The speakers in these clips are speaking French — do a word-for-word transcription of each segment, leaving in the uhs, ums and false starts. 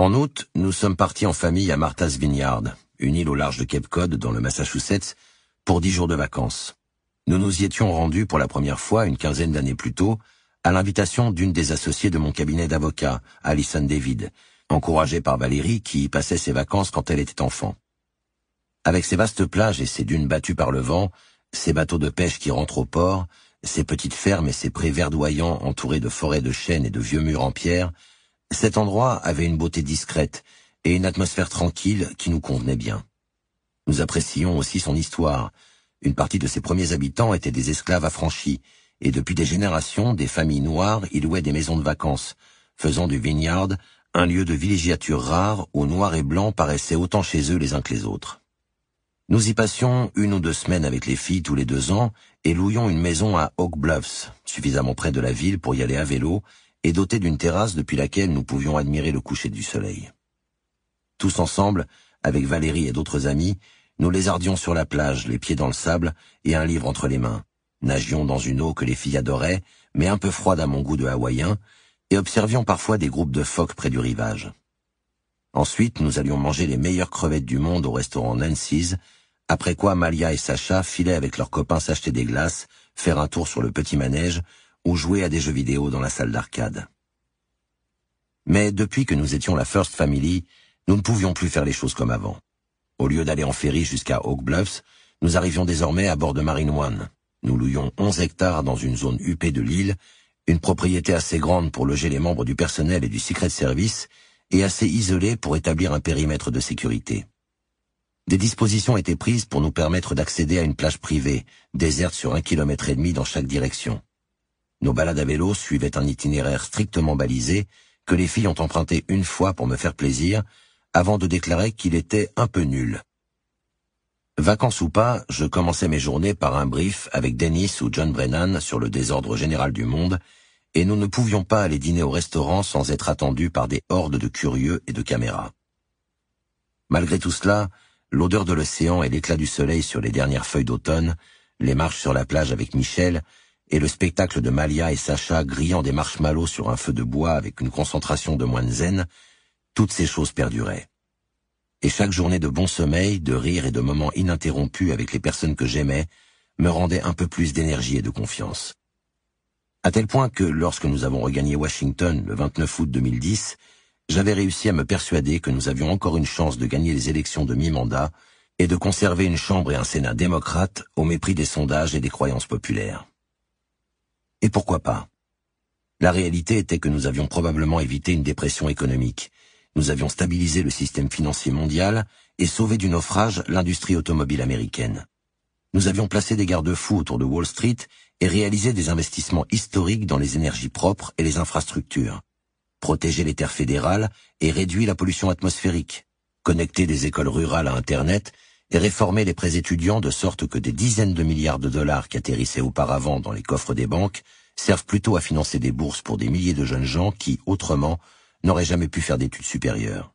En août, nous sommes partis en famille à Martha's Vineyard, une île au large de Cape Cod, dans le Massachusetts, pour dix jours de vacances. Nous nous y étions rendus pour la première fois, une quinzaine d'années plus tôt, à l'invitation d'une des associées de mon cabinet d'avocat, Alison David, encouragée par Valérie qui y passait ses vacances quand elle était enfant. Avec ses vastes plages et ses dunes battues par le vent, ses bateaux de pêche qui rentrent au port, ses petites fermes et ses prés verdoyants entourés de forêts de chênes et de vieux murs en pierre, cet endroit avait une beauté discrète et une atmosphère tranquille qui nous convenait bien. Nous apprécions aussi son histoire. Une partie de ses premiers habitants étaient des esclaves affranchis, et depuis des générations, des familles noires y louaient des maisons de vacances, faisant du Vineyard un lieu de villégiature rare où noir et blanc paraissaient autant chez eux les uns que les autres. Nous y passions une ou deux semaines avec les filles tous les deux ans et louions une maison à Oak Bluffs, suffisamment près de la ville pour y aller à vélo et dotée d'une terrasse depuis laquelle nous pouvions admirer le coucher du soleil. Tous ensemble, avec Valérie et d'autres amis, nous lézardions sur la plage, les pieds dans le sable et un livre entre les mains. Nagions dans une eau que les filles adoraient, mais un peu froide à mon goût de hawaïen, et observions parfois des groupes de phoques près du rivage. Ensuite, nous allions manger les meilleures crevettes du monde au restaurant Nancy's, après quoi Malia et Sacha filaient avec leurs copains s'acheter des glaces, faire un tour sur le petit manège ou jouer à des jeux vidéo dans la salle d'arcade. Mais depuis que nous étions la First Family, nous ne pouvions plus faire les choses comme avant. Au lieu d'aller en ferry jusqu'à Oak Bluffs, nous arrivions désormais à bord de Marine One. Nous louions onze hectares dans une zone huppée de l'île, une propriété assez grande pour loger les membres du personnel et du Secret Service, et assez isolée pour établir un périmètre de sécurité. Des dispositions étaient prises pour nous permettre d'accéder à une plage privée, déserte sur un kilomètre et demi dans chaque direction. Nos balades à vélo suivaient un itinéraire strictement balisé, que les filles ont emprunté une fois pour me faire plaisir, avant de déclarer qu'il était un peu nul. Vacances ou pas, je commençais mes journées par un brief avec Dennis ou John Brennan sur le désordre général du monde, et nous ne pouvions pas aller dîner au restaurant sans être attendus par des hordes de curieux et de caméras. Malgré tout cela, l'odeur de l'océan et l'éclat du soleil sur les dernières feuilles d'automne, les marches sur la plage avec Michel, et le spectacle de Malia et Sacha grillant des marshmallows sur un feu de bois avec une concentration de moines zen, toutes ces choses perduraient. Et chaque journée de bon sommeil, de rire et de moments ininterrompus avec les personnes que j'aimais me rendait un peu plus d'énergie et de confiance. À tel point que, lorsque nous avons regagné Washington le vingt-neuf août deux mille dix, j'avais réussi à me persuader que nous avions encore une chance de gagner les élections de mi-mandat et de conserver une Chambre et un Sénat démocrates au mépris des sondages et des croyances populaires. Et pourquoi pas? La réalité était que nous avions probablement évité une dépression économique. Nous avions stabilisé le système financier mondial et sauvé du naufrage l'industrie automobile américaine. Nous avions placé des garde-fous autour de Wall Street et réalisé des investissements historiques dans les énergies propres et les infrastructures, protégé les terres fédérales et réduit la pollution atmosphérique, connecté des écoles rurales à Internet et réformé les prêts étudiants de sorte que des dizaines de milliards de dollars qui atterrissaient auparavant dans les coffres des banques servent plutôt à financer des bourses pour des milliers de jeunes gens qui, autrement, n'auraient jamais pu faire d'études supérieures.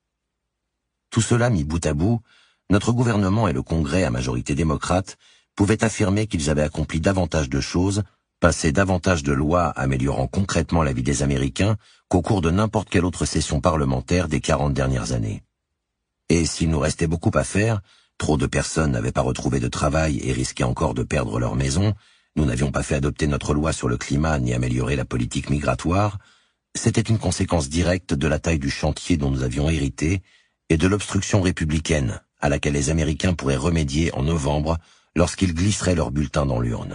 Tout cela mis bout à bout, notre gouvernement et le Congrès à majorité démocrate pouvaient affirmer qu'ils avaient accompli davantage de choses, passé davantage de lois améliorant concrètement la vie des Américains qu'au cours de n'importe quelle autre session parlementaire des quarante dernières années. Et s'il nous restait beaucoup à faire, trop de personnes n'avaient pas retrouvé de travail et risquaient encore de perdre leur maison, nous n'avions pas fait adopter notre loi sur le climat ni amélioré la politique migratoire, c'était une conséquence directe de la taille du chantier dont nous avions hérité et de l'obstruction républicaine à laquelle les Américains pourraient remédier en novembre lorsqu'ils glisseraient leur bulletin dans l'urne.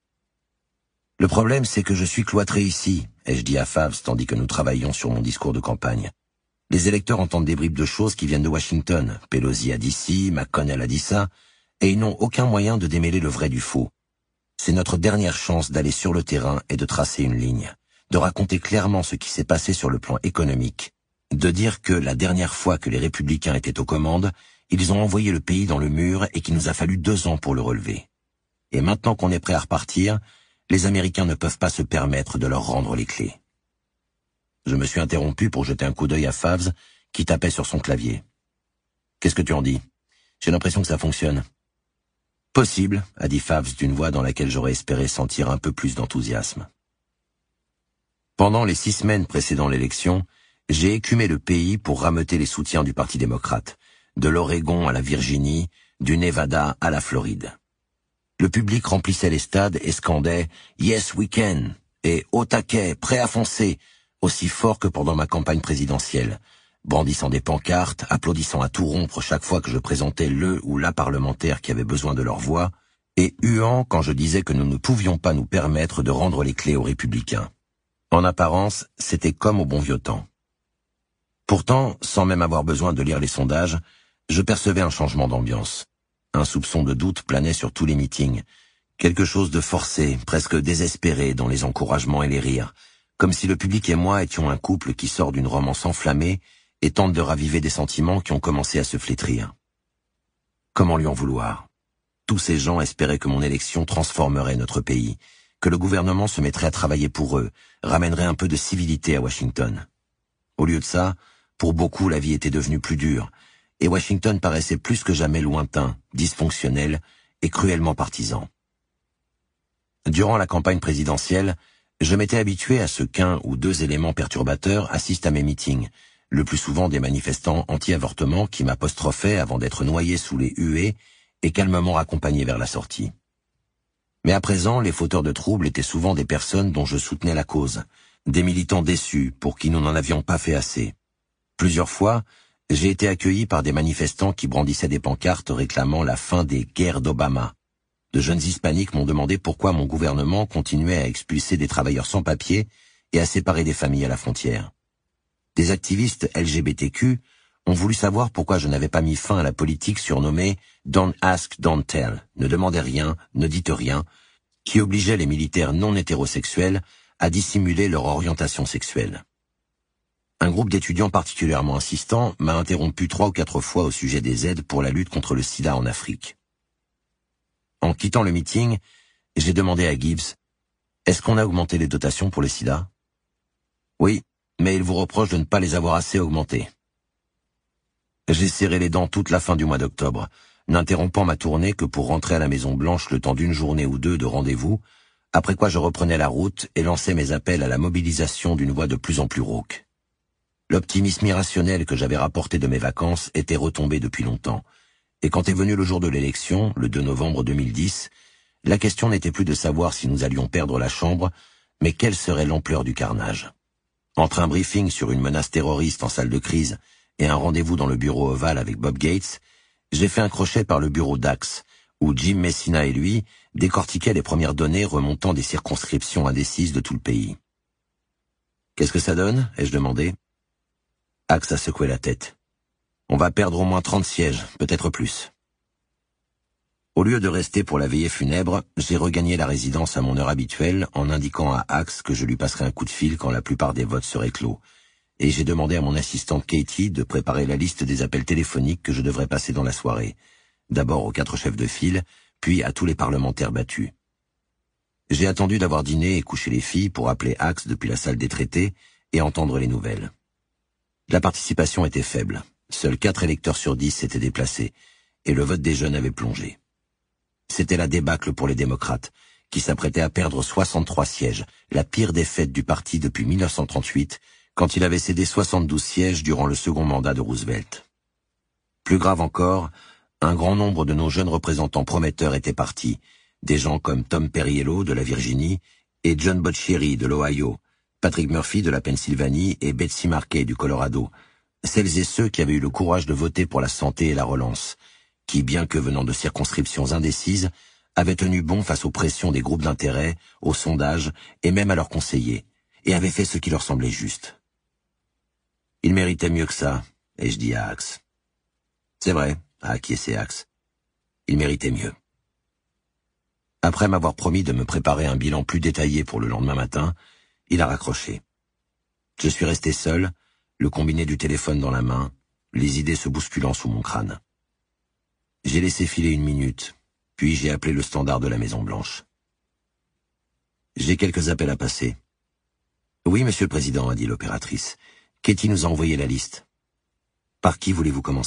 Le problème, c'est que je suis cloîtré ici, ai-je dit à Favs tandis que nous travaillions sur mon discours de campagne. Les électeurs entendent des bribes de choses qui viennent de Washington. Pelosi a dit ci, McConnell a dit ça, et ils n'ont aucun moyen de démêler le vrai du faux. C'est notre dernière chance d'aller sur le terrain et de tracer une ligne, de raconter clairement ce qui s'est passé sur le plan économique, de dire que la dernière fois que les républicains étaient aux commandes, ils ont envoyé le pays dans le mur et qu'il nous a fallu deux ans pour le relever. Et maintenant qu'on est prêt à repartir, les Américains ne peuvent pas se permettre de leur rendre les clés. Je me suis interrompu pour jeter un coup d'œil à Favs, qui tapait sur son clavier. « Qu'est-ce que tu en dis? J'ai l'impression que ça fonctionne. »« Possible, » a dit Favs d'une voix dans laquelle j'aurais espéré sentir un peu plus d'enthousiasme. Pendant les six semaines précédant l'élection, J'ai écumé le pays pour rameuter les soutiens du Parti démocrate, de l'Oregon à la Virginie, du Nevada à la Floride. Le public remplissait les stades et scandait « Yes, we can » et « Au taquet, prêt à foncer », aussi fort que pendant ma campagne présidentielle, brandissant des pancartes, applaudissant à tout rompre chaque fois que je présentais le ou la parlementaire qui avait besoin de leur voix, et huant quand je disais que nous ne pouvions pas nous permettre de rendre les clés aux républicains. En apparence, c'était comme au bon vieux temps. Pourtant, sans même avoir besoin de lire les sondages, je percevais un changement d'ambiance. Un soupçon de doute planait sur tous les meetings. Quelque chose de forcé, presque désespéré dans les encouragements et les rires, comme si le public et moi étions un couple qui sort d'une romance enflammée et tente de raviver des sentiments qui ont commencé à se flétrir. Comment lui en vouloir? Tous ces gens espéraient que mon élection transformerait notre pays, que le gouvernement se mettrait à travailler pour eux, ramènerait un peu de civilité à Washington. Au lieu de ça, pour beaucoup la vie était devenue plus dure, et Washington paraissait plus que jamais lointain, dysfonctionnel et cruellement partisan. Durant la campagne présidentielle, je m'étais habitué à ce qu'un ou deux éléments perturbateurs assistent à mes meetings, le plus souvent des manifestants anti-avortement qui m'apostrophaient avant d'être noyés sous les huées et calmement raccompagnés vers la sortie. Mais à présent, les fauteurs de troubles étaient souvent des personnes dont je soutenais la cause, des militants déçus pour qui nous n'en avions pas fait assez. Plusieurs fois, j'ai été accueilli par des manifestants qui brandissaient des pancartes réclamant la fin des guerres d'Obama. De jeunes hispaniques m'ont demandé pourquoi mon gouvernement continuait à expulser des travailleurs sans papier et à séparer des familles à la frontière. Des activistes L G B T Q ont voulu savoir pourquoi je n'avais pas mis fin à la politique surnommée « Don't ask, don't tell », ne demandez rien, ne dites rien, qui obligeait les militaires non hétérosexuels à dissimuler leur orientation sexuelle. Un groupe d'étudiants particulièrement insistants m'a interrompu trois ou quatre fois au sujet des aides pour la lutte contre le sida en Afrique. En quittant le meeting, j'ai demandé à Gibbs « Est-ce qu'on a augmenté les dotations pour le sida ?»« Oui, mais il vous reproche de ne pas les avoir assez augmentées. » J'ai serré les dents toute la fin du mois d'octobre, n'interrompant ma tournée que pour rentrer à la Maison-Blanche le temps d'une journée ou deux de rendez-vous, après quoi je reprenais la route et lançais mes appels à la mobilisation d'une voix de plus en plus rauque. L'optimisme irrationnel que j'avais rapporté de mes vacances était retombé depuis longtemps, et quand est venu le jour de l'élection, le deux novembre deux mille dix, la question n'était plus de savoir si nous allions perdre la Chambre, mais quelle serait l'ampleur du carnage. Entre un briefing sur une menace terroriste en salle de crise et un rendez-vous dans le bureau ovale avec Bob Gates, j'ai fait un crochet par le bureau d'Axe, où Jim Messina et lui décortiquaient les premières données remontant des circonscriptions indécises de tout le pays. « Qu'est-ce que ça donne ?» ai-je demandé. Axe a secoué la tête. On va perdre au moins trente sièges, peut-être plus. Au lieu de rester pour la veillée funèbre, j'ai regagné la résidence à mon heure habituelle en indiquant à Axe que je lui passerai un coup de fil quand la plupart des votes seraient clos. Et j'ai demandé à mon assistante Katie de préparer la liste des appels téléphoniques que je devrais passer dans la soirée. D'abord aux quatre chefs de file, puis à tous les parlementaires battus. J'ai attendu d'avoir dîné et couché les filles pour appeler Axe depuis la salle des traités et entendre les nouvelles. La participation était faible. Seuls quatre électeurs sur dix s'étaient déplacés, et le vote des jeunes avait plongé. C'était la débâcle pour les démocrates, qui s'apprêtaient à perdre soixante-trois sièges, la pire défaite du parti depuis mille neuf cent trente-huit, quand il avait cédé soixante-douze sièges durant le second mandat de Roosevelt. Plus grave encore, un grand nombre de nos jeunes représentants prometteurs étaient partis, des gens comme Tom Perriello de la Virginie et John Boccieri de l'Ohio, Patrick Murphy de la Pennsylvanie et Betsy Markey du Colorado, celles et ceux qui avaient eu le courage de voter pour la santé et la relance, qui, bien que venant de circonscriptions indécises, avaient tenu bon face aux pressions des groupes d'intérêt, aux sondages et même à leurs conseillers, et avaient fait ce qui leur semblait juste. Ils méritaient mieux que ça, ai-je dit à Axe. C'est vrai, a acquiescé Axe. Ils méritaient mieux. Après m'avoir promis de me préparer un bilan plus détaillé pour le lendemain matin, il a raccroché. Je suis resté seul, le combiné du téléphone dans la main, les idées se bousculant sous mon crâne. J'ai laissé filer une minute, puis j'ai appelé le standard de la Maison-Blanche. J'ai quelques appels à passer. Oui, monsieur le président, a dit l'opératrice. Katie nous a envoyé la liste. Par qui voulez-vous commencer ?